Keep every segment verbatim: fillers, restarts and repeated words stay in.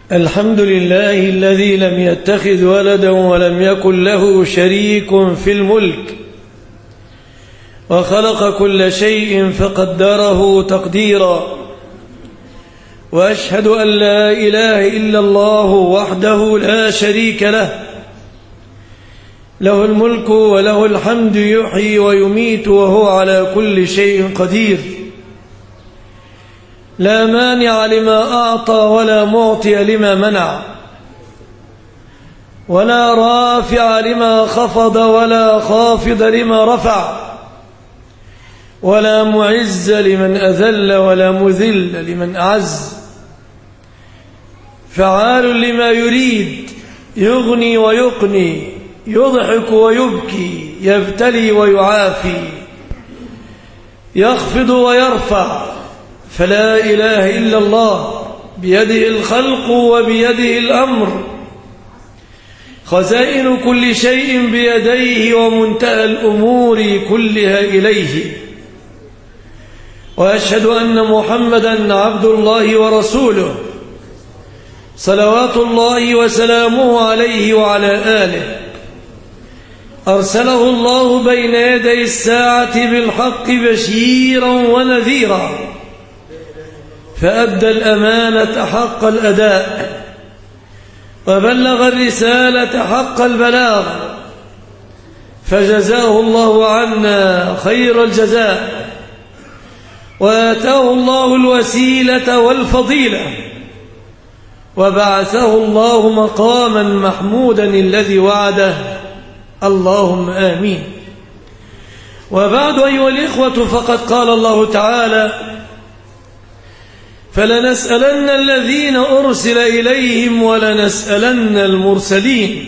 الحمد لله الذي لم يتخذ ولدا ولم يكن له شريك في الملك وخلق كل شيء فقدره تقديرا، وأشهد أن لا إله إلا الله وحده لا شريك له، له الملك وله الحمد، يحيي ويميت وهو على كل شيء قدير، لا مانع لما أعطى ولا معطي لما منع، ولا رافع لما خفض ولا خافض لما رفع، ولا معز لمن أذل ولا مذل لمن أعز، فعال لما يريد، يغني ويقني، يضحك ويبكي، يبتلي ويعافي، يخفض ويرفع، فلا إله إلا الله، بيده الخلق وبيده الأمر، خزائن كل شيء بيديه ومنتهى الأمور كلها إليه، وأشهد أن محمدًا عبد الله ورسوله، صلوات الله وسلامه عليه وعلى آله، أرسله الله بين يدي الساعة بالحق بشيرا ونذيرا، فأدى الأمانة حق الأداء، وبلغ الرسالة حق البلاغ، فجزاه الله عنا خير الجزاء، وآتاه الله الوسيلة والفضيلة، وبعثه الله مقاما محمودا الذي وعده، اللهم آمين. وبعد أيها الإخوة، فقد قال الله تعالى: فلنسألن الذين أرسل إليهم ولنسألن المرسلين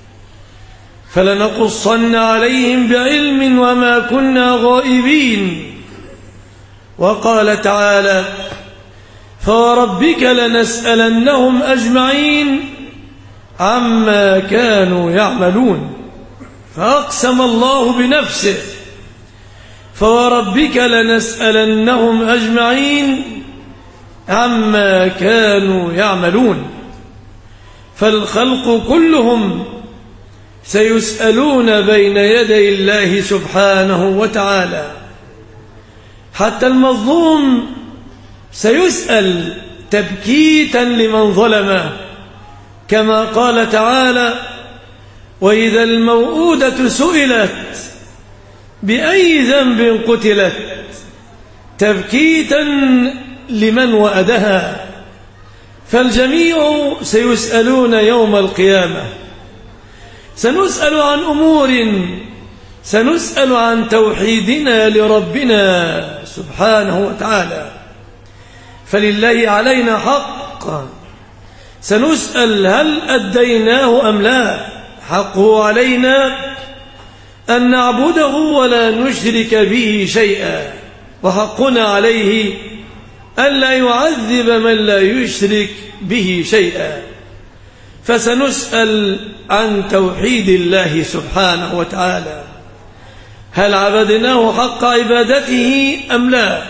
فلنقصن عليهم بعلم وما كنا غائبين. وقال تعالى: فوربك لنسألنهم أجمعين عما كانوا يعملون. فأقسم الله بنفسه: فوربك لنسألنهم أجمعين عما كانوا يعملون. فالخلق كلهم سيسألون بين يدي الله سبحانه وتعالى، حتى المظلوم سيسأل تبكيتا لمن ظلمه، كما قال تعالى: وإذا الموءودة سئلت بأي ذنب قتلت، تبكيتا لمن وأدها. فالجميع سيسألون يوم القيامة، سنسأل عن أمور، سنسأل عن توحيدنا لربنا سبحانه وتعالى، فلله علينا حق، سنسأل هل أديناه أم لا. حقه علينا أن نعبده ولا نشرك به شيئا، وحقنا عليه ألا يعذب من لا يشرك به شيئا. فسنسأل عن توحيد الله سبحانه وتعالى، هل عبدناه حق عبادته أم لا؟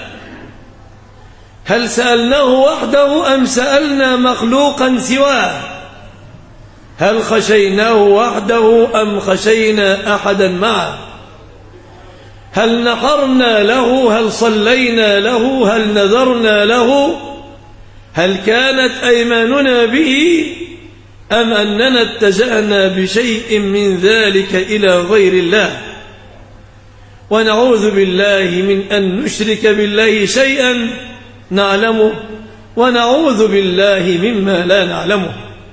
هل سألناه وحده أم سألنا مخلوقا سواه؟ هل خشيناه وحده أم خشينا أحدا معه؟ هل نحرنا له؟ هل صلينا له؟ هل نذرنا له؟ هل كانت أيماننا به أم أننا اتجأنا بشيء من ذلك إلى غير الله؟ ونعوذ بالله من أن نشرك بالله شيئا نعلمه، ونعوذ بالله مما لا نعلمه.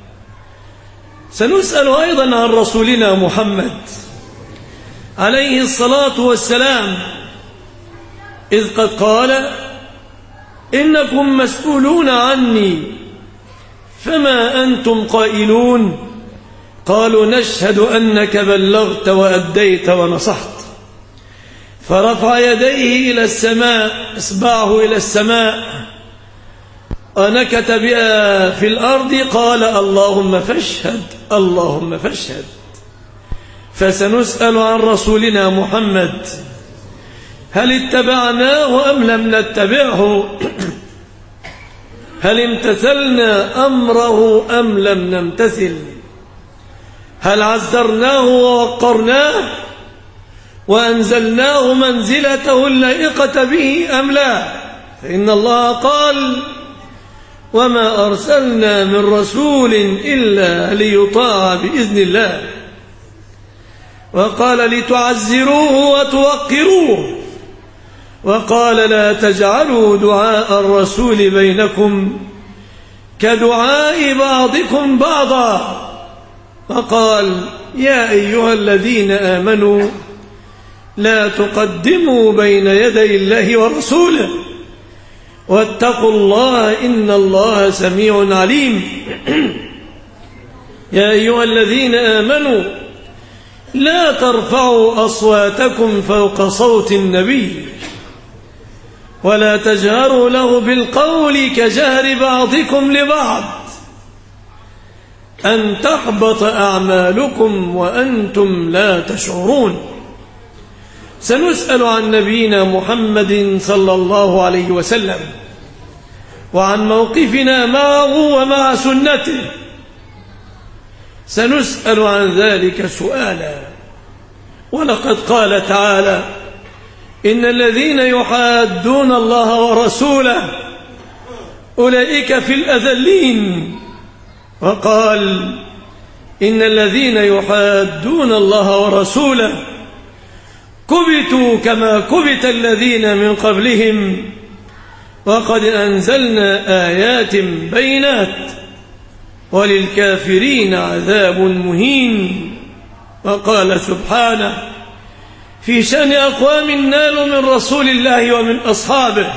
سنسأل أيضا عن رسولنا محمد عليه الصلاة والسلام، إذ قد قال: إنكم مسؤولون عني، فما أنتم قائلون؟ قالوا: نشهد أنك بلغت وأديت ونصحت. فرفع يديه إلى السماء، إصبعه إلى السماء، ونكت بها في الأرض، قال: اللهم فاشهد، اللهم فاشهد. فسنسأل عن رسولنا محمد: هل اتبعناه أم لم نتبعه؟ هل امتثلنا أمره أم لم نمتثل؟ هل عزرناه ووقرناه وأنزلناه منزلته اللائقة به أم لا؟ فإن الله قال: وما أرسلنا من رسول إلا ليطاع بإذن الله. وقال: لتعزروه وتوقروه. وقال: لا تجعلوا دعاء الرسول بينكم كدعاء بعضكم بعضا. وقال: يا أيها الذين آمنوا لا تقدموا بين يدي الله ورسوله واتقوا الله إن الله سميع عليم. يا أيها الذين آمنوا لا ترفعوا أصواتكم فوق صوت النبي ولا تجهروا له بالقول كجهر بعضكم لبعض أن تحبط أعمالكم وأنتم لا تشعرون. سنسأل عن نبينا محمد صلى الله عليه وسلم وعن موقفنا معه ومع سنته. سنسأل عن ذلك سؤالا. ولقد قال تعالى: إن الذين يحادون الله ورسوله أولئك في الأذلين. وقال: إن الذين يحادون الله ورسوله كبتوا كما كبت الذين من قبلهم وقد أنزلنا آيات بينات وللكافرين عذاب مهين. وقال سبحانه في شأن أقوام نالوا من رسول الله ومن أصحابه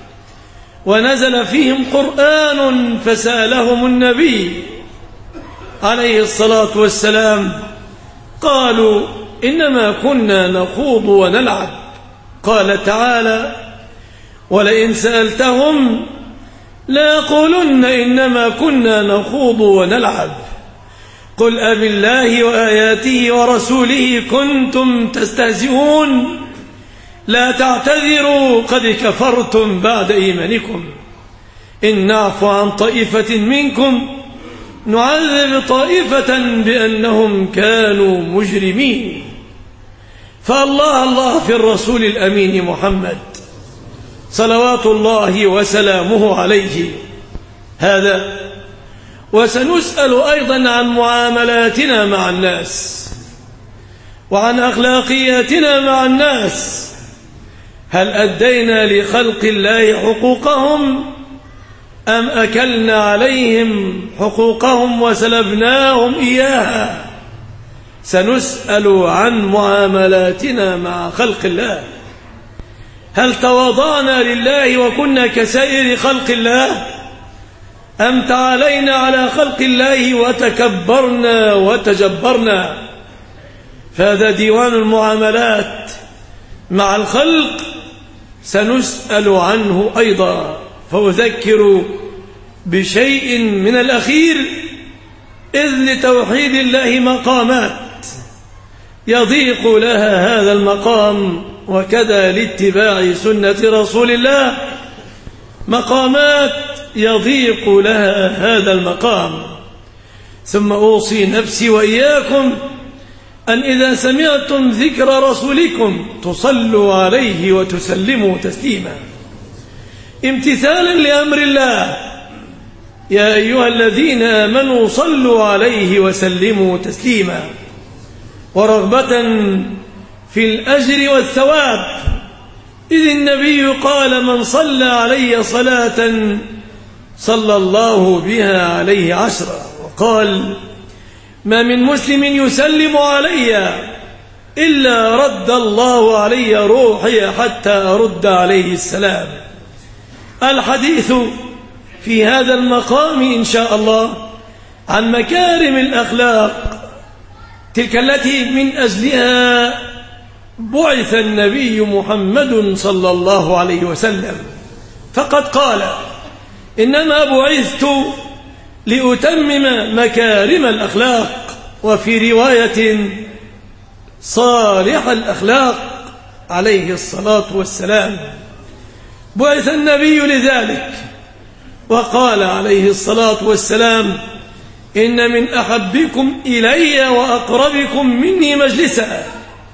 ونزل فيهم قرآن فسألهم النبي عليه الصلاة والسلام قالوا: إنما كنا نخوض ونلعب. قال تعالى: ولئن سألتهم ليقولن إنما كنا نخوض ونلعب قل أبالله وآياته ورسوله كنتم تستهزئون لا تعتذروا قد كفرتم بعد إيمانكم إن نعفو عن طائفة منكم نعذب طائفة بأنهم كانوا مجرمين. فالله الله في الرسول الأمين محمد صلوات الله وسلامه عليه هذا. وسنسأل أيضا عن معاملاتنا مع الناس وعن أخلاقياتنا مع الناس. هل أدينا لخلق الله حقوقهم أم أكلنا عليهم حقوقهم وسلبناهم إياها؟ سنسأل عن معاملاتنا مع خلق الله. هل تواضعنا لله وكنا كسائر خلق الله أم تعالينا على خلق الله وتكبرنا وتجبرنا؟ فهذا ديوان المعاملات مع الخلق سنسأل عنه أيضا. فأذكر بشيء من الأخير إذ لتوحيد الله مقامات يضيق لها هذا المقام وكذا لاتباع سنة رسول الله مقامات يضيق لها هذا المقام. ثم أوصي نفسي وإياكم أن إذا سمعتم ذكر رسولكم تصلوا عليه وتسلموا تسليما امتثالا لأمر الله. يا أيها الذين آمنوا صلوا عليه وسلموا تسليما ورغبة في الأجر والثواب. إذ النبي قال: من صلى علي صلاة صلى الله بها عليه عشرا. وقال: ما من مسلم يسلم علي إلا رد الله علي روحي حتى أرد عليه السلام. الحديث في هذا المقام إن شاء الله عن مكارم الأخلاق تلك التي من أجلها بعث النبي محمد صلى الله عليه وسلم. فقد قال: إنما بعثت لأتمم مكارم الأخلاق. وفي رواية صالح الأخلاق عليه الصلاة والسلام. بعث النبي لذلك وقال عليه الصلاة والسلام: إن من أحبكم إلي وأقربكم مني مجلسا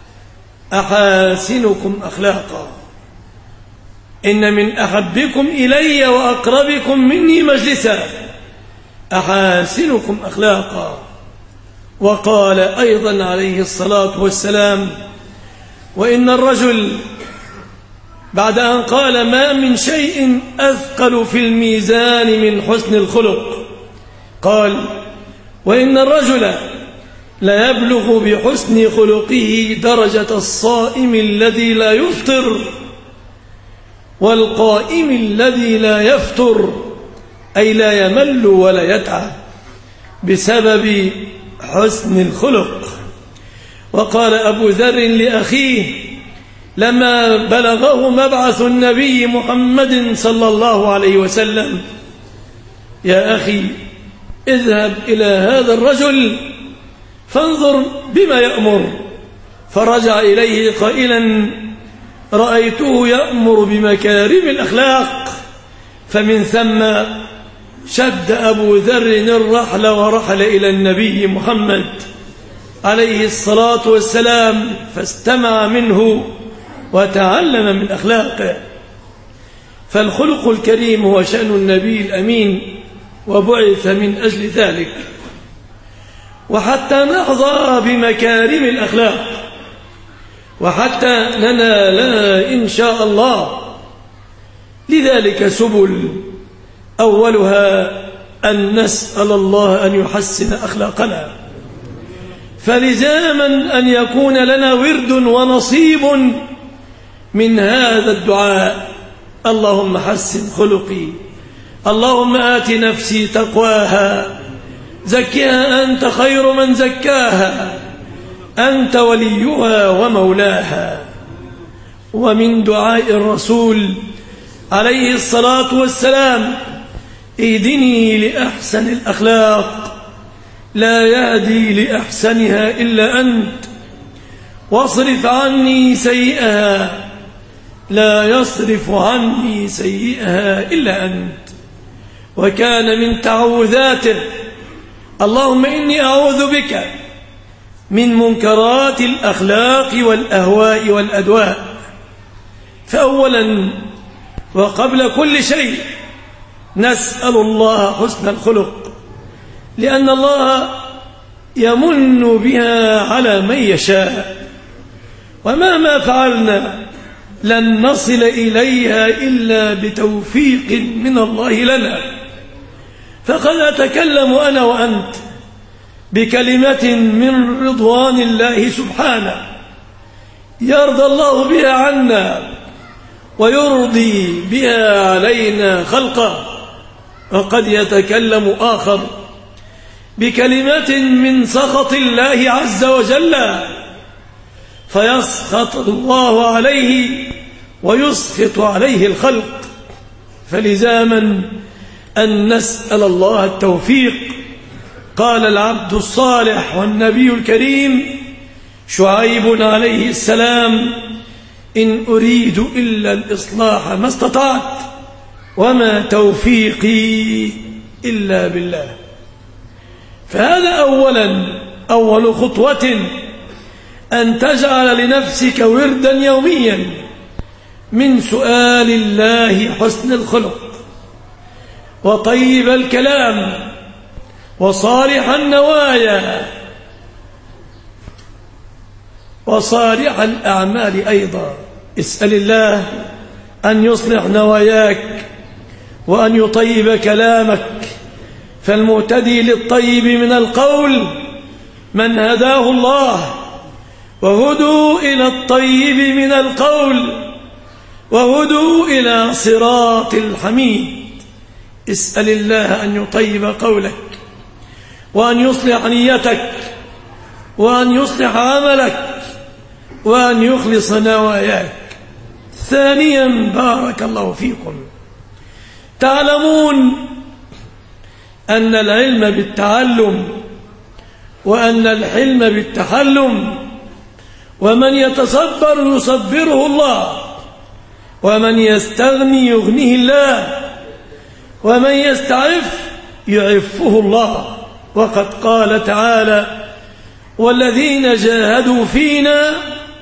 أحاسنكم أخلاقا. إن من أحبكم إلي وأقربكم مني مجلسا أحاسنكم أخلاقا. وقال أيضا عليه الصلاة والسلام: وإن الرجل، بعد أن قال: ما من شيء أثقل في الميزان من حسن الخلق، قال: وإن الرجل لا يبلغ بحسن خلقه درجة الصائم الذي لا يفطر والقائم الذي لا يفتر، أي لا يمل ولا يتعب بسبب حسن الخلق. وقال أبو ذر لأخيه لما بلغه مبعث النبي محمد صلى الله عليه وسلم: يا أخي اذهب إلى هذا الرجل فانظر بما يأمر. فرجع إليه قائلا: رأيته يأمر بمكارم الأخلاق. فمن ثم شد أبو ذر الرحل ورحل إلى النبي محمد عليه الصلاة والسلام، فاستمع منه وتعلم من أخلاقه. فالخلق الكريم هو شأن النبي الأمين، وبعث من أجل ذلك، وحتى نحظى بمكارم الأخلاق، وحتى ننالها إن شاء الله. لذلك سبل، أولها أن نسأل الله أن يحسن أخلاقنا، فلزاما أن يكون لنا ورد ونصيب من هذا الدعاء: اللهم حسن خلقي، اللهم آت نفسي تقواها، زكها أنت خير من زكاها، أنت وليها ومولاها. ومن دعاء الرسول عليه الصلاة والسلام: اهدني لأحسن الأخلاق، لا يهدي لأحسنها إلا أنت، واصرف عني سيئها، لا يصرف عني سيئها إلا أنت. وكان من تعوذاته: اللهم إني أعوذ بك من منكرات الأخلاق والأهواء والأدواء. فأولا وقبل كل شيء نسأل الله حسن الخلق، لأن الله يمن بها على من يشاء، ومهما فعلنا لن نصل إليها إلا بتوفيق من الله لنا. فقد أتكلم أنا وأنت بكلمة من رضوان الله سبحانه يرضى الله بها عنا ويرضي بها علينا خلقه، وقد يتكلم آخر بكلمة من سخط الله عز وجل فيسخط الله عليه ويسخط عليه الخلق. فلزاما أن نسأل الله التوفيق. قال العبد الصالح والنبي الكريم شعيب عليه السلام: إن أريد إلا الإصلاح ما استطعت، وما توفيقي إلا بالله. فهذا أولا أول خطوة، أن تجعل لنفسك وردا يوميا من سؤال الله حسن الخلق وطيب الكلام وصالح النوايا وصالح الأعمال أيضا. اسأل الله أن يصلح نواياك وأن يطيب كلامك، فالمهتدي للطيب من القول من هداه الله، وهدوا إلى الطيب من القول وهدوا إلى صراط الحميد. اسأل الله أن يطيب قولك وأن يصلح نيتك وأن يصلح عملك وأن يخلص نواياك. ثانيا بارك الله فيكم، تعلمون أن العلم بالتعلم وأن الحلم بالتحلم، ومن يتصبر يصبره الله، ومن يستغني يغنيه الله، ومن يستعف يعفه الله. وقد قال تعالى: والذين جاهدوا فينا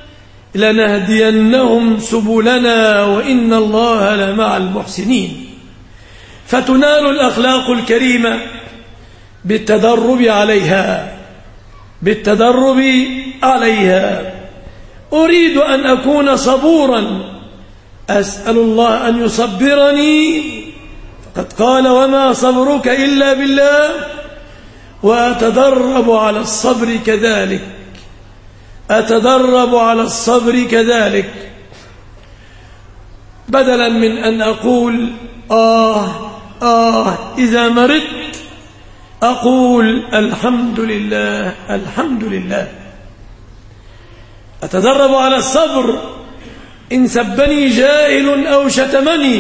لنهدينهم سبلنا وإن الله لمع المحسنين. فتنال الأخلاق الكريمة بالتدرب عليها بالتدرب عليها أريد أن أكون صبورا، أسأل الله أن يصبرني، فقد قال: وما صبرك إلا بالله. وأتدرب على الصبر كذلك أتدرب على الصبر كذلك بدلا من أن أقول آه آه إذا مرضت، أقول الحمد لله الحمد لله. أتدرب على الصبر إن سبني جاهل أو شتمني،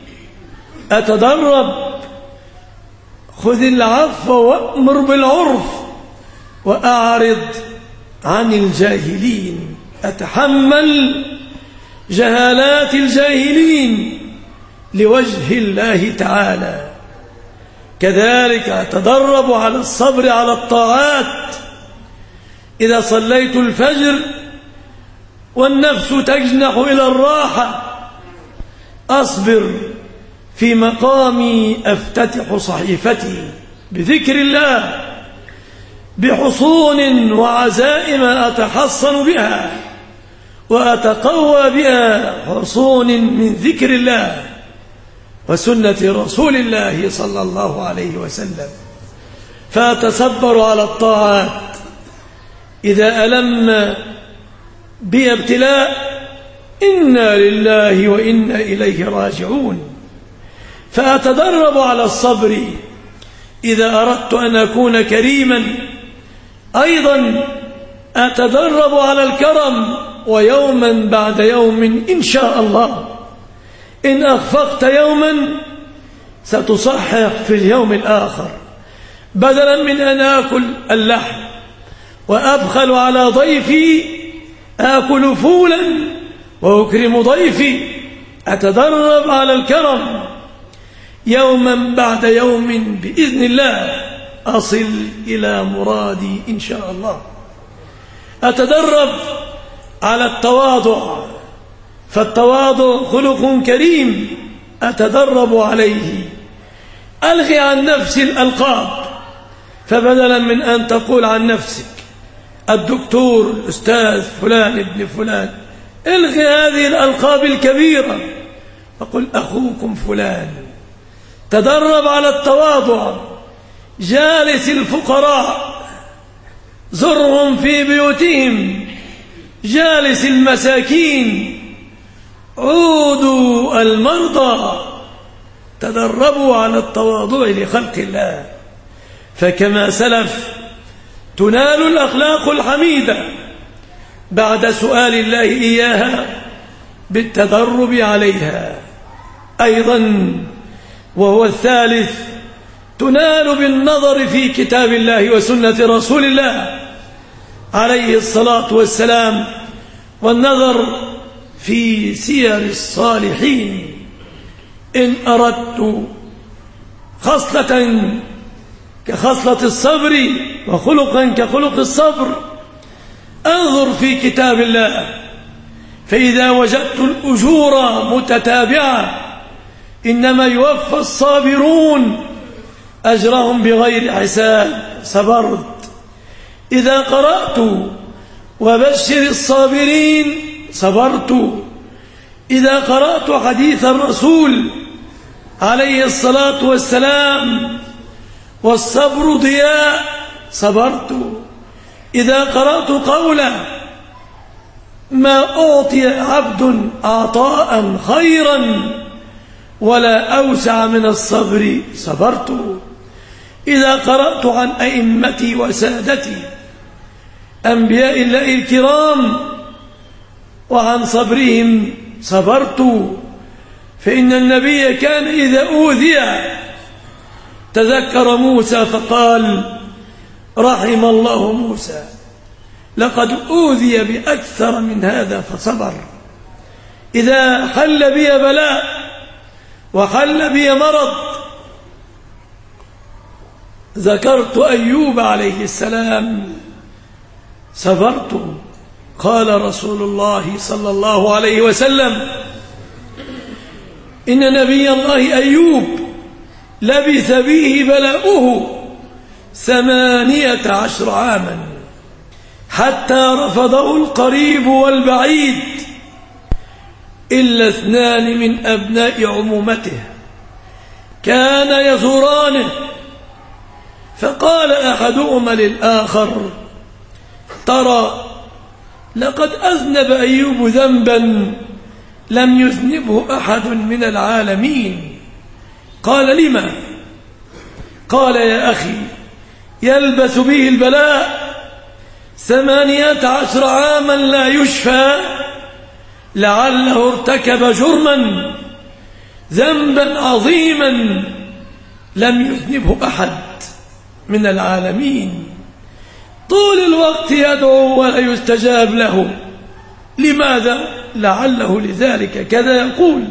أتدرب: خذ العفو وأمر بالعرف وأعرض عن الجاهلين. أتحمل جهالات الجاهلين لوجه الله تعالى. كذلك أتدرب على الصبر على الطاعات. إذا صليت الفجر والنفس تجنح إلى الراحة، أصبر في مقامي، أفتتح صحيفتي بذكر الله بحصون وعزائم أتحصن بها وأتقوى بها، حصون من ذكر الله وسنة رسول الله صلى الله عليه وسلم. فأتصبر على الطاعات. إذا ألم بي ابتلاء، إنا لله وإنا إليه راجعون. فأتدرب على الصبر إذا أردت أن أكون كريما. أيضا أتدرب على الكرم، ويوما بعد يوم إن شاء الله إن أخفقت يوما ستصحح في اليوم الآخر. بدلا من أن آكل اللحم وأبخل على ضيفي، آكل فولا وأكرم ضيفي. أتدرب على الكرم، يوما بعد يوم بإذن الله أصل إلى مرادي إن شاء الله. أتدرب على التواضع، فالتواضع خلق كريم أتدرب عليه. ألغي عن نفسي الألقاب، فبدلا من أن تقول عن نفسك الدكتور الأستاذ فلان ابن فلان، الغي هذه الألقاب الكبيرة وقل أخوكم فلان. تدرب على التواضع. جالس الفقراء، زرهم في بيوتهم. جالس المساكين، عودوا المرضى. تدربوا على التواضع لخلق الله. فكما سلف تنال الأخلاق الحميدة بعد سؤال الله إياها بالتدرب عليها. أيضا وهو الثالث، تنال بالنظر في كتاب الله وسنة رسول الله عليه الصلاة والسلام، والنظر في سير الصالحين. إن أردت خصلة كخصلة الصبر وخلقا كخلق الصبر، أنظر في كتاب الله، فإذا وجدت الأجور متتابعة، إنما يوفى الصابرون أجرهم بغير حساب، صبرت. إذا قرأت وبشر الصابرين، صبرت. إذا قرأت حديث الرسول عليه الصلاة والسلام والصبر ضياء، صبرت. إذا قرأت قوله ما أعطي عبد عطاء خيرا ولا أوسع من الصبر، صبرت. إذا قرأت عن أئمتي وسادتي أنبياء الله الكرام وعن صبرهم، صبرت. فإن النبي كان إذا أوذي تذكر موسى فقال رحم الله موسى، لقد أوذي بأكثر من هذا فصبر. إذا حل بي بلاء وحل بي مرض ذكرت أيوب عليه السلام صبرت. قال رسول الله صلى الله عليه وسلم: إن نبي الله أيوب لبث به بلاؤه ثمانية عشر عاما حتى رفضه القريب والبعيد إلا اثنان من أبناء عمومته كان يزورانه، فقال أحدهما للآخر: ترى لقد أذنب أيوب ذنبا لم يذنبه أحد من العالمين. قال: لما؟ قال: يا أخي، يلبس به البلاء ثمانية عشر عاما لا يشفى، لعله ارتكب جرما ذنبا عظيما لم يذنبه أحد من العالمين، طول الوقت يدعو ولا يستجاب له. لماذا؟ لعله لذلك كذا يقول.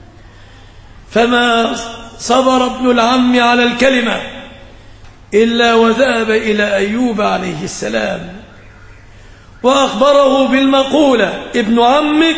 فما صبر ابن العم على الكلمة إلا وذهب إلى أيوب عليه السلام وأخبره بالمقولة: ابن عمك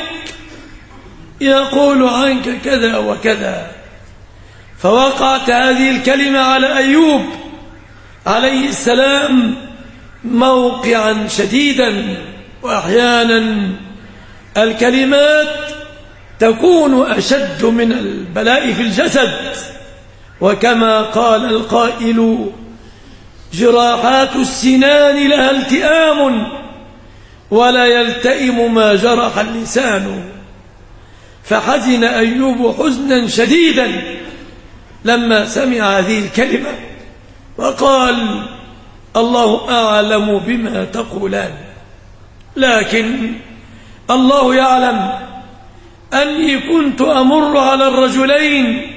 يقول عنك كذا وكذا. فوقعت هذه الكلمة على أيوب عليه السلام موقعا شديدا. وأحيانا الكلمات تكون أشد من البلاء في الجسد، وكما قال القائل: جراحات السنان لها التئام ولا يلتئم ما جرح اللسان. فحزن أيوب حزنا شديدا لما سمع هذه الكلمة وقال: الله أعلم بما تقولان، لكن الله يعلم أني كنت أمر على الرجلين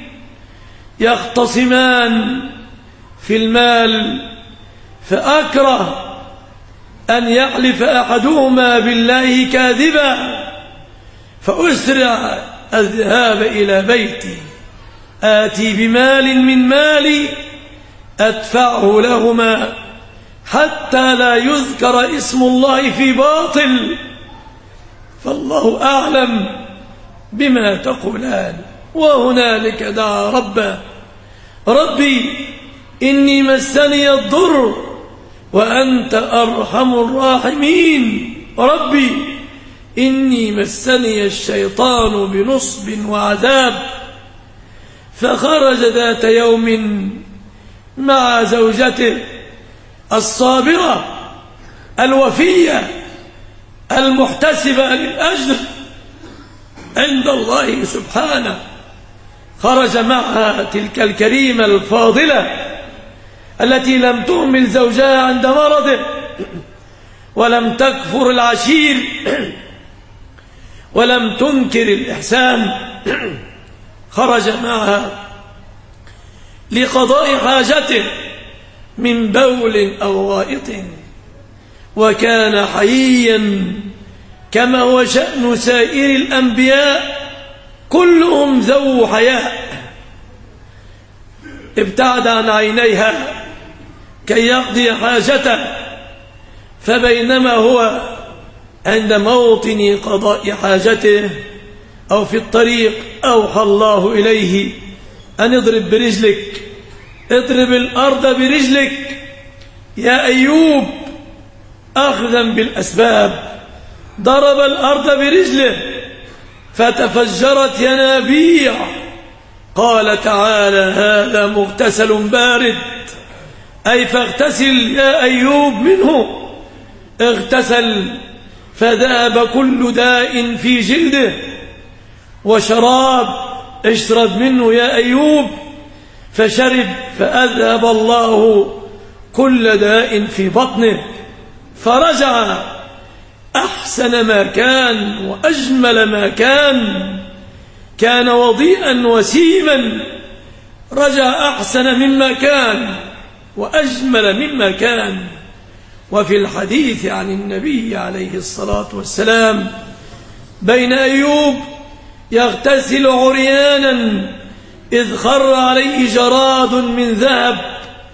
يختصمان في المال، فأكره أن يحلف أحدهما بالله كاذبا، فأسرع الذهاب إلى بيتي آتي بمال من مالي أدفعه لهما حتى لا يذكر اسم الله في باطل، فالله أعلم بما تقولان. وهنالك دعا ربه: ربي إني مسني الضر وأنت أرحم الراحمين، ربي إني مسني الشيطان بنصب وعذاب. فخرج ذات يوم مع زوجته الصابرة الوفية المحتسبة للأجر عند الله سبحانه، خرج معها تلك الكريمة الفاضلة التي لم تهمل زوجها عند مرضه ولم تكفر العشير ولم تنكر الإحسان. خرج معها لقضاء حاجته من بول أو غائط، وكان حييا كما هو شأن سائر الأنبياء كلهم ذو حياء. ابتعد عن عينيها كي يقضي حاجته، فبينما هو عند موطن قضاء حاجته أو في الطريق أوحى الله إليه أن اضرب برجلك، اضرب الأرض برجلك يا أيوب، أخذا بالأسباب. ضرب الأرض برجله فتفجرت ينابيع. قال تعالى: هذا مغتسل بارد، أي فاغتسل يا أيوب منه. اغتسل فذهب كل داء في جلده. وشراب، اشرب منه يا أيوب، فشرب فأذهب الله كل داء في بطنه، فرجع أحسن ما كان وأجمل ما كان. كان وضيئا وسيما، رجع أحسن مما كان وأجمل مما كان. وفي الحديث عن النبي عليه الصلاة والسلام: بين أيوب يغتسل عريانا إذ خر عليه جراد من ذهب،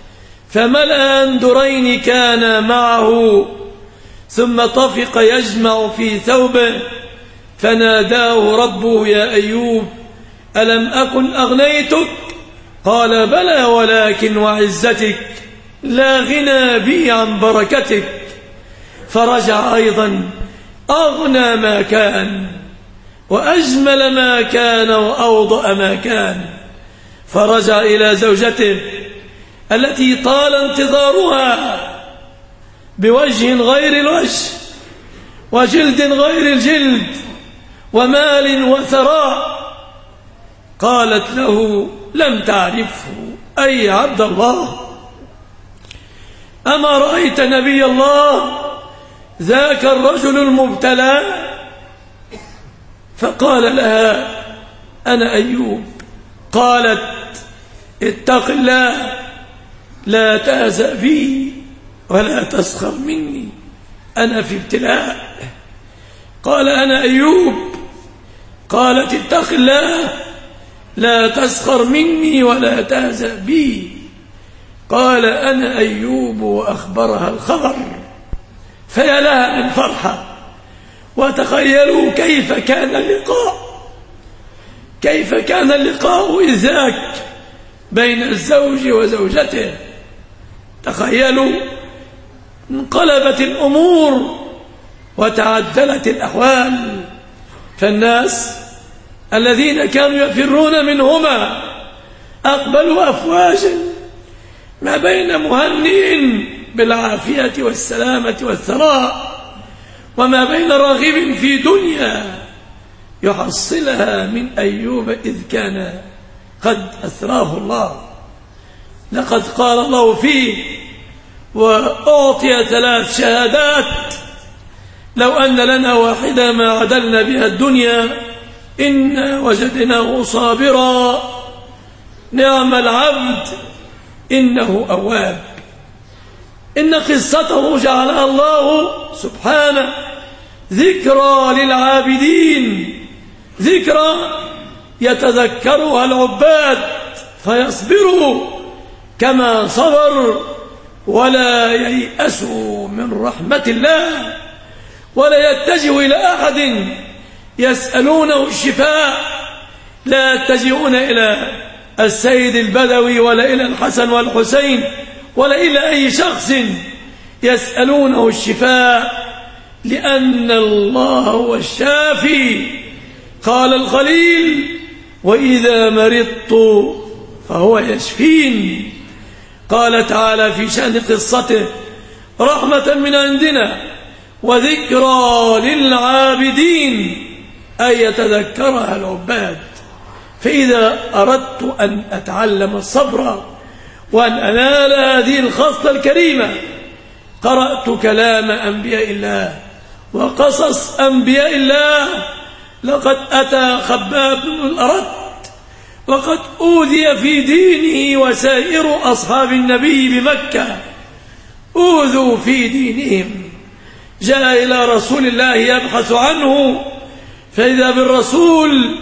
فملأ أندرين كان معه، ثم طفق يجمع في ثوبه، فناداه ربه: يا أيوب ألم أكن أغنيتك؟ قال: بلى، ولكن وعزتك لا غنى بي عن بركتك. فرجع أيضا أغنى ما كان، وأجمل ما كان، وأوضأ ما كان. فرجع إلى زوجته التي طال انتظارها بوجه غير الوجه، وجلد غير الجلد، ومال وثراء. قالت له: لم تعرفه أي عبد الله؟ أما رأيت نبي الله ذاك الرجل المبتلى؟ فقال لها: أنا أيوب. قالت: اتق الله، لا تأسأ بي ولا تسخر مني، أنا في ابتلاء. قال: أنا أيوب. قالت: اتق الله، لا تسخر مني ولا تهزأ بي. قال: أنا أيوب. وأخبرها الخبر. فيا لها من فرحة. وتخيلوا كيف كان اللقاء، كيف كان اللقاء إذ ذاك بين الزوج وزوجته. تخيلوا، انقلبت الأمور وتعدلت الأحوال، فالناس الذين كانوا يفرون منهما أقبلوا أفواجا، ما بين مهنئ بالعافية والسلامة والثراء، وما بين راغب في دنيا يحصلها من أيوب إذ كان قد أثراه الله. لقد قال الله فيه: وأعطي ثلاث شهادات، لو أن لنا واحدة ما عدلنا بها الدنيا، إنا وجدناه صابرا نعم العبد إنه أواب. إن قصته جعلها الله سبحانه ذكرى للعابدين، ذكرى يتذكرها العباد فيصبروا كما صبر، ولا ييأسوا من رحمة الله، ولا يتجهوا إلى أحد يسألونه الشفاء. لا يتجهون إلى السيد البدوي ولا إلى الحسن والحسين ولا إلى أي شخص يسألونه الشفاء، لأن الله هو الشافي. قال الخليل: وإذا مرضت فهو يشفين. قال تعالى في شأن قصته: رحمة من عندنا وذكرى للعابدين، أي يتذكرها العباد. فإذا أردت أن أتعلم الصبر وأن أنال هذه الخصلة الكريمة، قرأت كلام أنبياء الله وقصص أنبياء الله. لقد أتى خباب بن الأرت وقد أوذي في دينه، وسائر أصحاب النبي بمكة أوذوا في دينهم. جاء إلى رسول الله يبحث عنه، فإذا بالرسول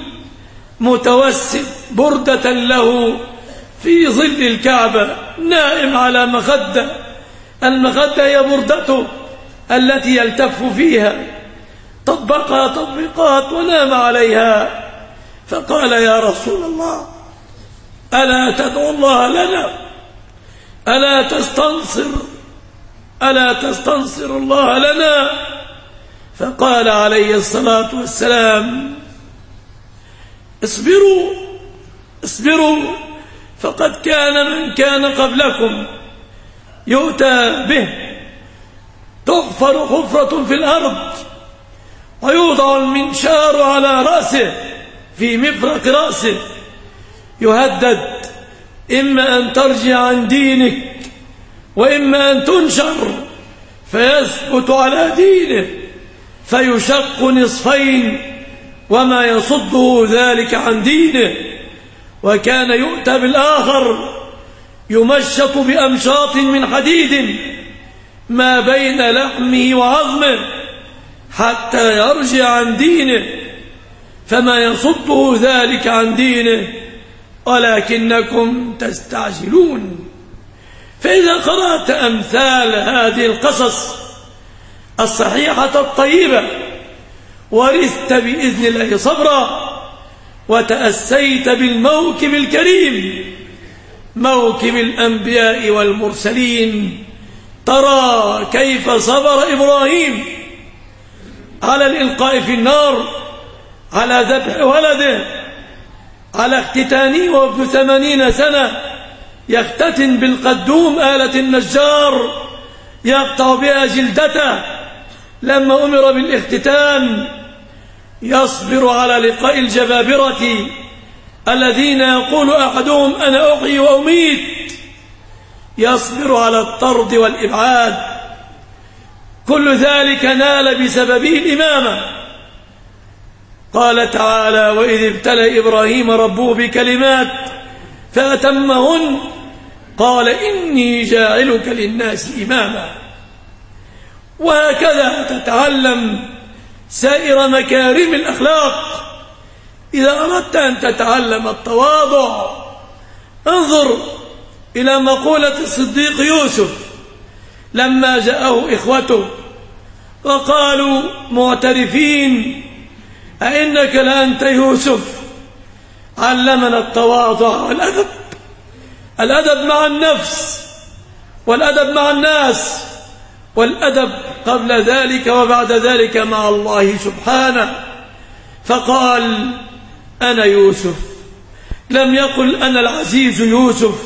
متوسد بردة له في ظل الكعبة، نائم على مخدة. المخدة هي بردته التي يلتف فيها، طبقها تطبيقات ونام عليها. فقال: يا رسول الله، ألا تدعو الله لنا؟ ألا تستنصر ألا تستنصر الله لنا؟ فقال عليه الصلاة والسلام: اصبروا اصبروا، فقد كان من كان قبلكم يؤتى به، تحفر حفرة في الأرض، ويوضع المنشار على رأسه في مفرق رأسه، يهدد إما أن ترجع عن دينك وإما أن تنشر، فيثبت على دينه فيشق نصفين وما يصده ذلك عن دينه. وكان يؤتى بالآخر يمشط بأمشاط من حديد ما بين لحمه وعظمه حتى يرجع عن دينه، فما يصده ذلك عن دينه، ولكنكم تستعجلون. فإذا قرأت أمثال هذه القصص الصحيحة الطيبة ورثت بإذن الله صبرا وتأسيت بالموكب الكريم موكب الأنبياء والمرسلين، ترى كيف صبر إبراهيم على الإلقاء في النار، على ذبح ولده، على اختتانه وابن ثمانين سنة يختتن بالقدوم آلة النجار يقطع بها جلدته. لما أمر بالاختتان يصبر على لقاء الجبابرة الذين يقول أحدهم أنا أحيي وأميت، يصبر على الطرد والإبعاد. كل ذلك نال بسببه الإمامة. قال تعالى وإذ ابتلى إبراهيم ربه بكلمات فأتمهن قال إني جاعلك للناس إماما. وهكذا تتعلم سائر مكارم الأخلاق. إذا أردت أن تتعلم التواضع انظر إلى مقولة الصديق يوسف لما جاءه إخوته وقالوا معترفين أئنك لأنت يوسف، علمنا التواضع والأدب، الأدب مع النفس والأدب مع الناس والأدب قبل ذلك وبعد ذلك مع الله سبحانه. فقال أنا يوسف، لم يقل أنا العزيز يوسف،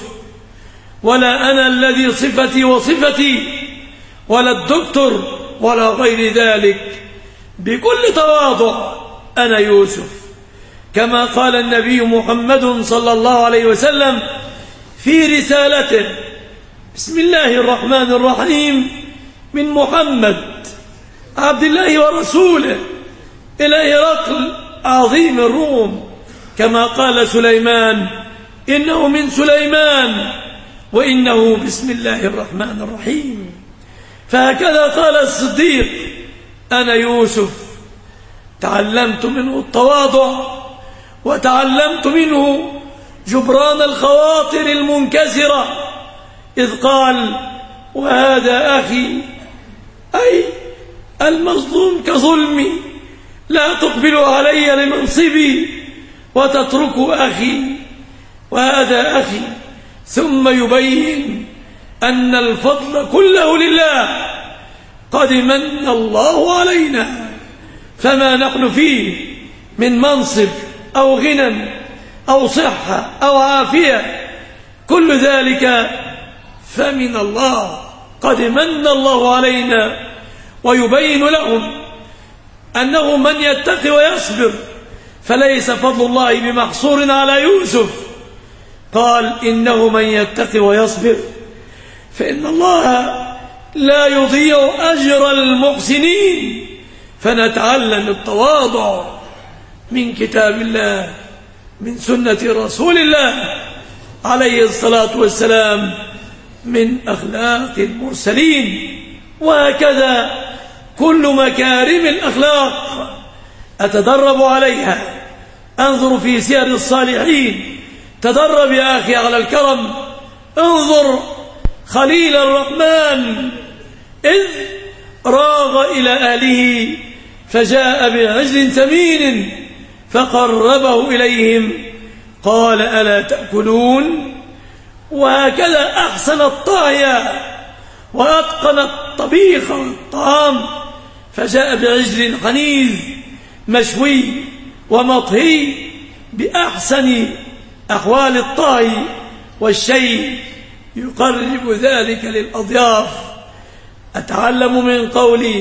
ولا أنا الذي صفتي وصفتي، ولا الدكتور ولا غير ذلك، بكل تواضع أنا يوسف. كما قال النبي محمد صلى الله عليه وسلم في رسالته بسم الله الرحمن الرحيم من محمد عبد الله ورسوله إلى هرقل عظيم الروم، كما قال سليمان إنه من سليمان وإنه بسم الله الرحمن الرحيم. فهكذا قال الصديق أنا يوسف، تعلمت منه التواضع وتعلمت منه جبران الخواطر المنكسرة، إذ قال وهذا أخي، أي المظلوم كظلمي، لا تقبل علي لمنصبي وتترك أخي، وهذا أخي. ثم يبين أن الفضل كله لله، قد من الله علينا، فما نحن فيه من منصب أو غنى أو صحة أو عافية كل ذلك فمن الله، قد من الله علينا. ويبين لهم أنه من يتقي ويصبر، فليس فضل الله بمحصور على يوسف. قال إنه من يتقي ويصبر فإن الله لا يضيع أجر المحسنين. فنتعلم التواضع من كتاب الله، من سنة رسول الله عليه الصلاة والسلام، من أخلاق المرسلين. وهكذا كل مكارم الأخلاق أتدرب عليها. أنظر في سير الصالحين، تدرب يا أخي على الكرم. انظر خليل الرحمن إذ راغ إلى أهله فجاء بعجل ثمين فقربه إليهم قال ألا تأكلون. وهكذا أحسن الطهي وأتقن الطبيخ والطعام، فجاء بعجل حنيذ مشوي ومطهي بأحسن أحوال الطهي والشيء، يقرب ذلك للأضياف. أتعلم من قول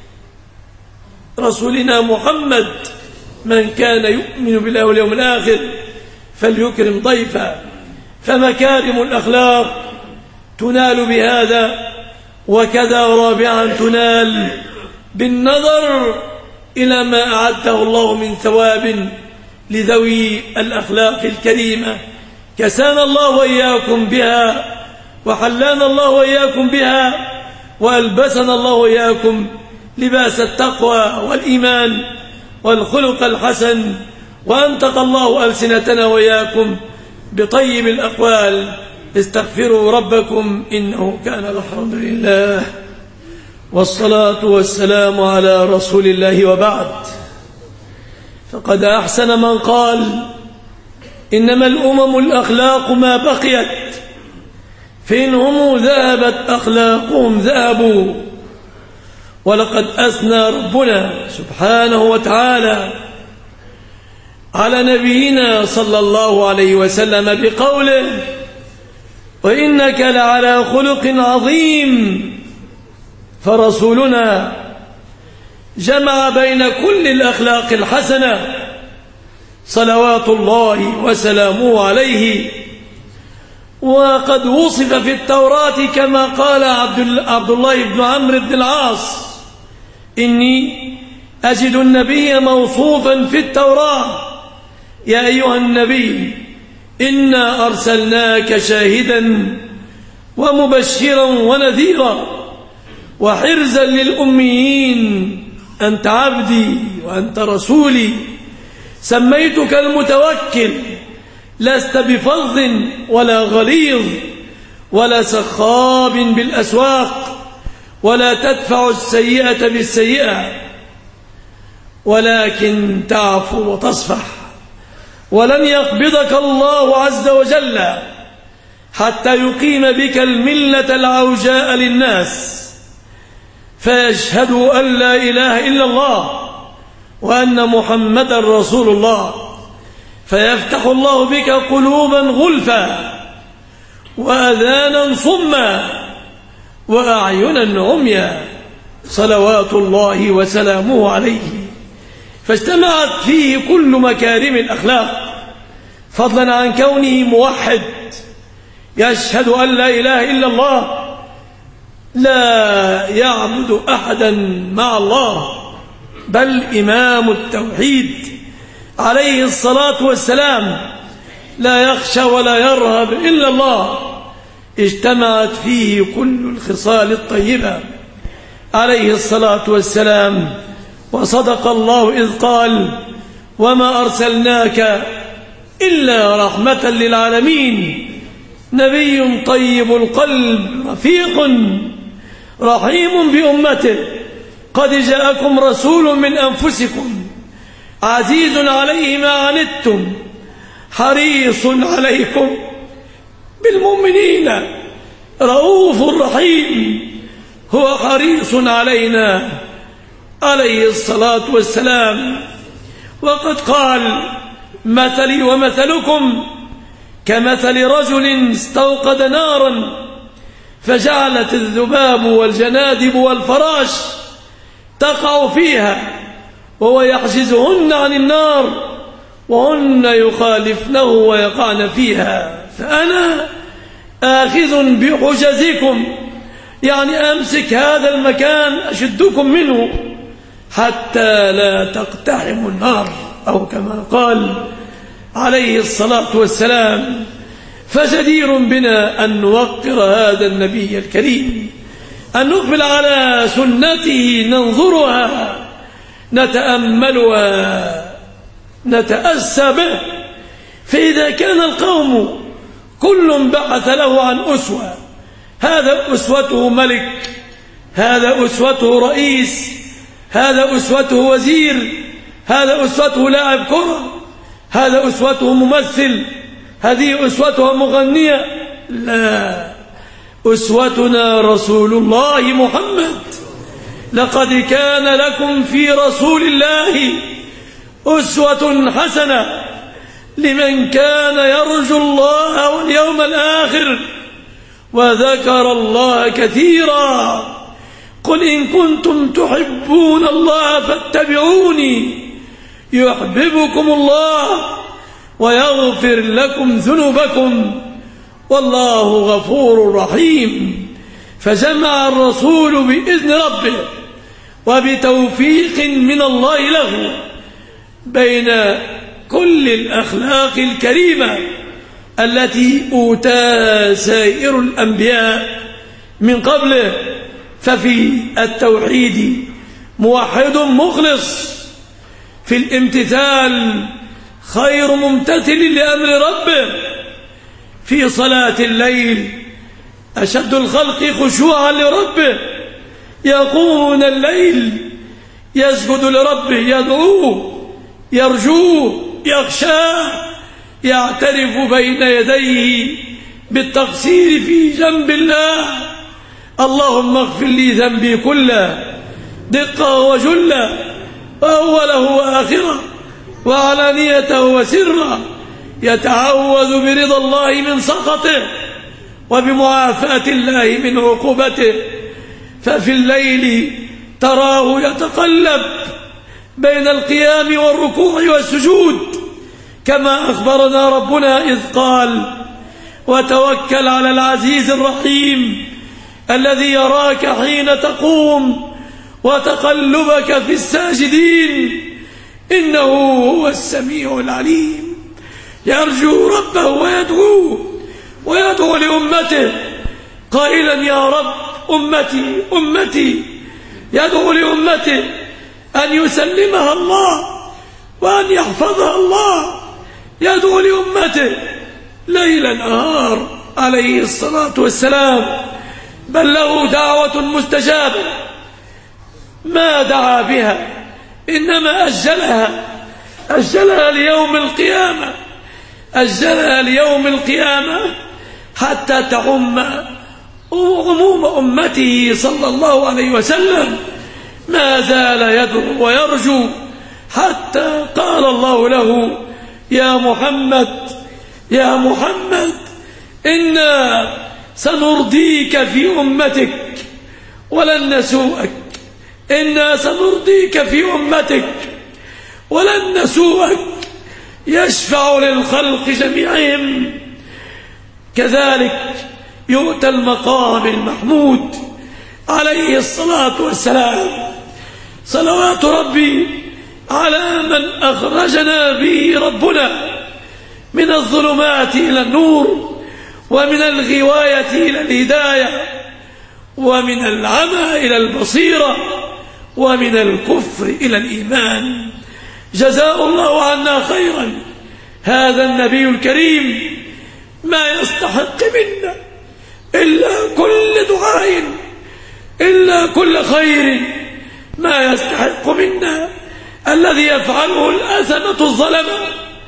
رسولنا محمد من كان يؤمن بالله واليوم الآخر فليكرم ضيفا. فمكارم الأخلاق تنال بهذا، وكذا رابعا تنال بالنظر إلى ما أعده الله من ثواب لذوي الأخلاق الكريمة. كسانا الله وإياكم بها، وحلانا الله وإياكم بها، وألبسنا الله وإياكم لباس التقوى والإيمان والخلق الحسن، وأنطق الله ألسنتنا وإياكم بطيب الأقوال. استغفروا ربكم إنه كان غفارا. الحمد لله والصلاة والسلام على رسول الله، وبعد، فقد أحسن من قال: إنما الأمم الأخلاق ما بقيت، فإنهم ذهبت أخلاقهم ذهبوا. ولقد أثنى ربنا سبحانه وتعالى على نبينا صلى الله عليه وسلم بقوله: وإنك لعلى خلق عظيم. فرسولنا جمع بين كل الأخلاق الحسنة صلوات الله وسلامه عليه. وقد وصف في التوراة كما قال عبد الله بن عمرو بن العاص: إني أجد النبي موصوفا في التوراة: يا أيها النبي إنا أرسلناك شاهدا ومبشرا ونذيرا وحرزا للأميين، أنت عبدي وأنت رسولي، سميتك المتوكل، لست بفظ ولا غليظ ولا سخاب بالأسواق، ولا تدفع السيئة بالسيئة، ولكن تعفو وتصفح. ولن يقبضك الله عز وجل حتى يقيم بك الملة العوجاء للناس، فيشهدوا أن لا إله إلا الله وأن محمدا رسول الله، فيفتح الله بك قلوبا غلفا وأذانا صما وأعينا عميا، صلوات الله وسلامه عليه. فاجتمعت فيه كل مكارم الأخلاق، فضلا عن كونه موحد يشهد أن لا إله إلا الله، لا يعبد أحدا مع الله، بل إمام التوحيد عليه الصلاة والسلام، لا يخشى ولا يرهب إلا الله. اجتمعت فيه كل الخصال الطيبة عليه الصلاة والسلام. وصدق الله إذ قال: وما أرسلناك إلا رحمة للعالمين. نبي طيب القلب رفيق رحيم بأمته، قد جاءكم رسول من أنفسكم عزيز عليه ما عنتم حريص عليكم بالمؤمنين رؤوف رحيم. هو حريص علينا عليه الصلاة والسلام. وقد قال: مثلي ومثلكم كمثل رجل استوقد نارا فجعلت الذباب والجنادب والفراش تقع فيها وهو يحجزهن عن النار وهن يخالفنه ويقعن فيها، فأنا آخذ بحجزكم، يعني أمسك هذا المكان أشدكم منه حتى لا تقتحموا النار، أو كما قال عليه الصلاة والسلام. فجدير بنا أن نوقر هذا النبي الكريم، أن نقبل على سنته، ننظرها، نتأملها، نتأسى به. فإذا كان القوم كل بعث له عن أسوة، هذا أسوته ملك، هذا أسوته رئيس، هذا أسوته وزير، هذا أسوته لاعب كرة، هذا أسوته ممثل، هذه أسوتها مغنية. لا، أسوتنا رسول الله محمد. لقد كان لكم في رسول الله أسوة حسنة لمن كان يرجو الله واليوم الآخر وذكر الله كثيرا. قل إن كنتم تحبون الله فاتبعوني يحببكم الله ويغفر لكم ذنوبكم والله غفور رحيم. فجمع الرسول بإذن ربه وبتوفيق من الله له بين كل الأخلاق الكريمة التي أوتاها سائر الأنبياء من قبله. ففي التوحيد موحد مخلص، في الامتثال خير ممتثل لأمر ربه، في صلاة الليل أشد الخلق خشوعا لربه، يقوم الليل يسجد لربه، يدعوه، يرجوه، يخشاه، يعترف بين يديه بالتقصير في جنب الله. اللهم اغفر لي ذنبي كله دقه وجله، وأوله وآخره، وعلانيته وسره، يتعوذ برضا الله من سخطه وبمعافاة الله من عقوبته. ففي الليل تراه يتقلب بين القيام والركوع والسجود، كما أخبرنا ربنا إذ قال: وتوكل على العزيز الرحيم الذي يراك حين تقوم وتقلبك في الساجدين إنه هو السميع العليم. يرجو ربه ويدعوه ويدعو لأمته قائلا: يا رب أمتي أمتي، يدعو لأمته أن يسلمها الله وأن يحفظها الله، يدعو لأمته ليلا نهار عليه الصلاة والسلام، بل له دعوة مستجابة ما دعا بها، إنما أجلها أجلها ليوم القيامة، أجلها ليوم القيامة حتى تعم عموم أمته صلى الله عليه وسلم. ما زال يدعو ويرجو حتى قال الله له: يا محمد يا محمد إنا سنرضيك في أمتك ولن نسوءك، إنا سنرضيك في أمتك ولن نسوءك، يشفع للخلق جميعهم. كذلك يؤتى المقام المحمود عليه الصلاة والسلام، صلوات ربي على من أخرجنا به ربنا من الظلمات إلى النور، ومن الغواية إلى الهداية، ومن العمى إلى البصيرة، ومن الكفر إلى الإيمان. جزاء الله عنا خيرا هذا النبي الكريم، ما يستحق منا إلا كل دعاء، إلا كل خير، ما يستحق منا الذي يفعله الأثمة الظلمة،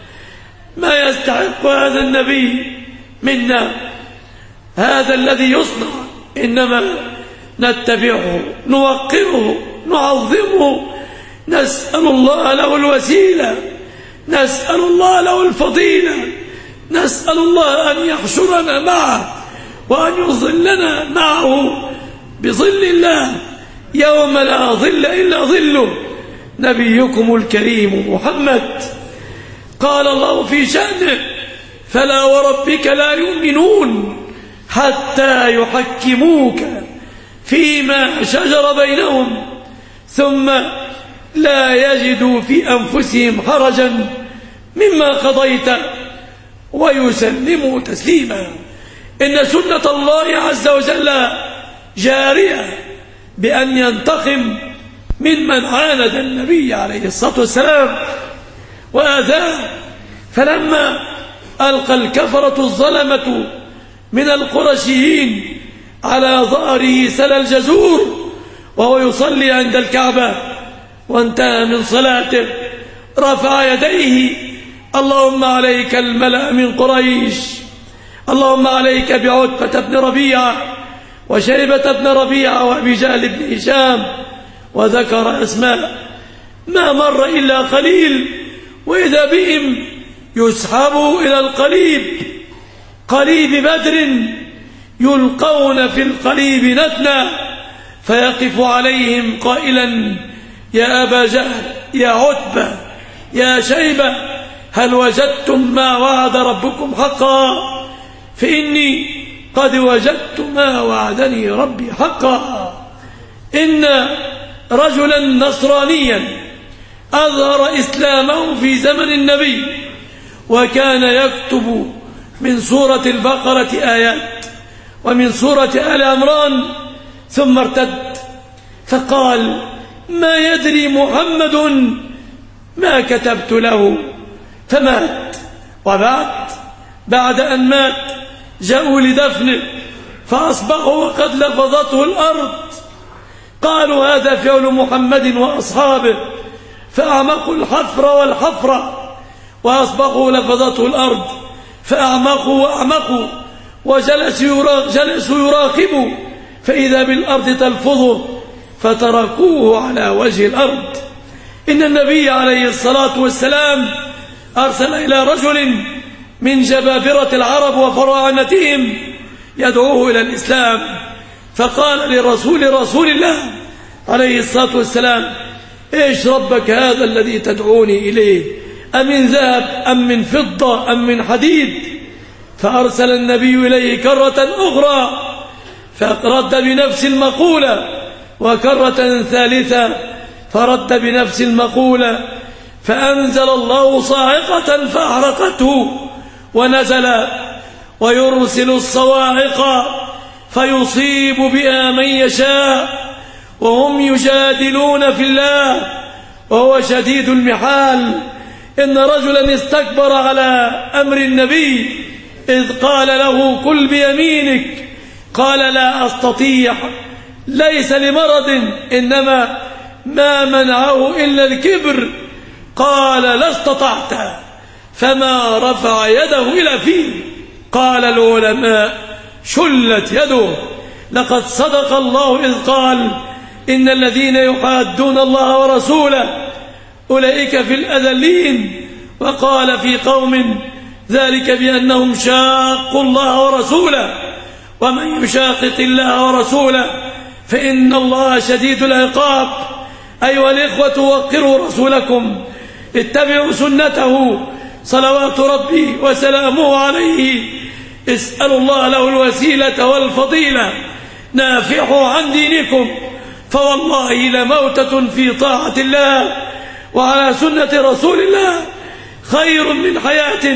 ما يستحق هذا النبي منا هذا الذي يصنع، إنما نتبعه، نوقره، نعظمه، نسأل الله له الوسيلة، نسأل الله له الفضيلة، نسأل الله أن يحشرنا معه وأن يظلنا معه بظل الله يوم لا ظل إلا ظله، نبيكم الكريم محمد. قال الله في شأنه: فلا وربك لا يؤمنون حتى يحكموك فيما شجر بينهم ثم لا يجدوا في أنفسهم حرجا مما قضيت ويسلموا تسليما. إن سنة الله عز وجل جارية بأن ينتقم من من عاند النبي عليه الصلاة والسلام وآذاه. فلما ألقى الكفرة الظلمة من القرشيين على ظهره سل الجزور وهو يصلي عند الكعبة وانتهى من صلاته، رفع يديه: اللهم عليك الملأ من قريش، اللهم عليك بعتبة بن ربيعة وشيبة بن ربيعة وأبي جهل بن هشام، وذكر أسماء. ما مر إلا قليل وإذا بهم يسحبوا إلى القليب، قليب بدر، يلقون في القليب نتنا، فيقف عليهم قائلا: يا أبا جهل، يا عتبة، يا شيبة، هل وجدتم ما وعد ربكم حقا؟ فإني قد وجدت ما وعدني ربي حقا. إن رجلا نصرانيا أظهر إسلامه في زمن النبي، وكان يكتب من سورة البقرة آيات ومن سورة آل عمران، ثم ارتد فقال: ما يدري محمد ما كتبت له، فمات. وبعد بعد أن مات جاءوا لدفنه فأصبحوا وقد لفظته الأرض. قالوا هذا فعل محمد وأصحابه، فأعمقوا الحفر والحفرة وأصبحوا لفظته الأرض، فأعمقوا وأعمقوا وجلسوا يراقبوا فإذا بالأرض تلفظه فتركوه على وجه الأرض. إن النبي عليه الصلاة والسلام أرسل إلى رجل من جبابرة العرب وفراعنتهم يدعوه إلى الإسلام، فقال لرسول رسول الله عليه الصلاة والسلام: إيش ربك هذا الذي تدعوني إليه؟ أمن ذهب أم من فضة أم من حديد؟ فأرسل النبي إليه كرة أخرى فرد بنفس المقولة، وكرة ثالثة فرد بنفس المقولة، فأنزل الله صاعقة فأحرقته ونزل ويرسل الصواعق فيصيب بها من يشاء وهم يجادلون في الله وهو شديد المحال. إن رجلا استكبر على أمر النبي إذ قال له: كل بيمينك، قال: لا أستطيع، ليس لمرض، إنما ما منعه إلا الكبر. قال: لا استطعت، فما رفع يده إلى فيه. قال العلماء: شلت يده. لقد صدق الله إذ قال: إن الذين يحادون الله ورسوله أولئك في الأذلين. وقال في قوم: ذلك بأنهم شاقوا الله ورسوله، ومن يشاقق الله ورسوله فإن الله شديد العقاب. أيها الإخوة، وقروا رسولكم، اتبعوا سنته صلوات ربي وسلامه عليه، اسألوا الله له الوسيلة والفضيلة، نافحوا عن دينكم، فوالله لموتة في طاعة الله وعلى سنة رسول الله خير من حياة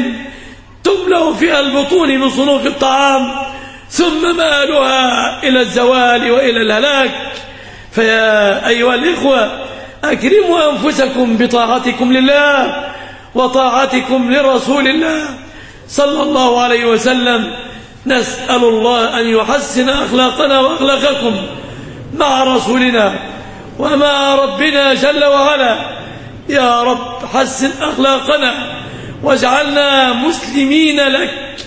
تملأ فيها البطون بصنوف الطعام ثم مآلها إلى الزوال وإلى الهلاك. فيا أيها الإخوة، أكرموا أنفسكم بطاعتكم لله وطاعتكم لرسول الله صلى الله عليه وسلم. نسأل الله أن يحسن أخلاقنا وأخلاقكم مع رسولنا ومع ربنا جل وعلا. يا رب حسن أخلاقنا واجعلنا مسلمين لك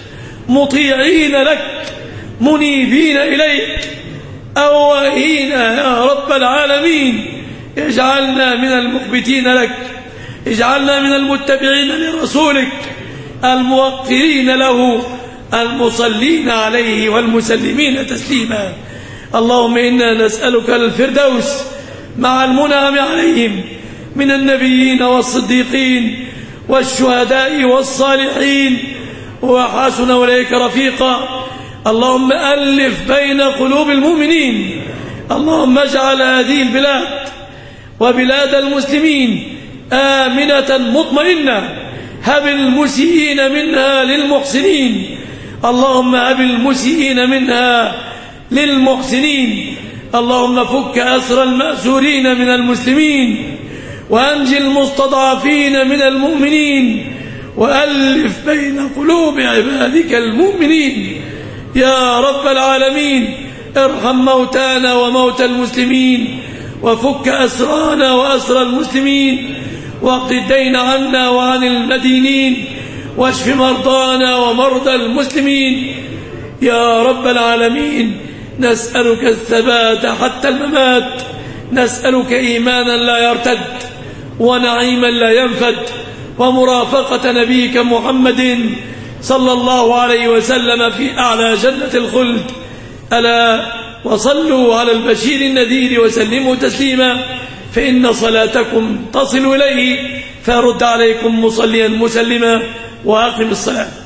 مطيعين لك منيبين إليك أواهين يا رب العالمين. اجعلنا من المخبتين لك، اجعلنا من المتبعين لرسولك الموقرين له المصلين عليه والمسلمين تسليما. اللهم إنا نسألك الفردوس مع المنعم عليهم من النبيين والصديقين والشهداء والصالحين وحسن أولئك رفيقا. اللهم ألف بين قلوب المؤمنين. اللهم اجعل هذه البلاد وبلاد المسلمين آمنة مطمئنة، هب المسيئين منها للمحسنين. اللهم هب المسيئين منها للمحسنين. اللهم فك أسر المأسورين من المسلمين، وأنجي المستضعفين من المؤمنين، وألف بين قلوب عبادك المؤمنين يا رب العالمين. ارحم موتانا وموتى المسلمين، وفك أسرانا وأسر المسلمين، واقض الدين عنا وعن المدينين، واشف مرضانا ومرضى المسلمين يا رب العالمين. نسألك الثبات حتى الممات، نسألك إيمانا لا يرتد ونعيما لا ينفد، ومرافقة نبيك محمد صلى الله عليه وسلم في أعلى جنة الخلد. ألا وصلوا على البشير النذير وسلموا تسليما، فإن صلاتكم تصل إليه فيرد عليكم مصليا مسلما. وأقم الصلاة.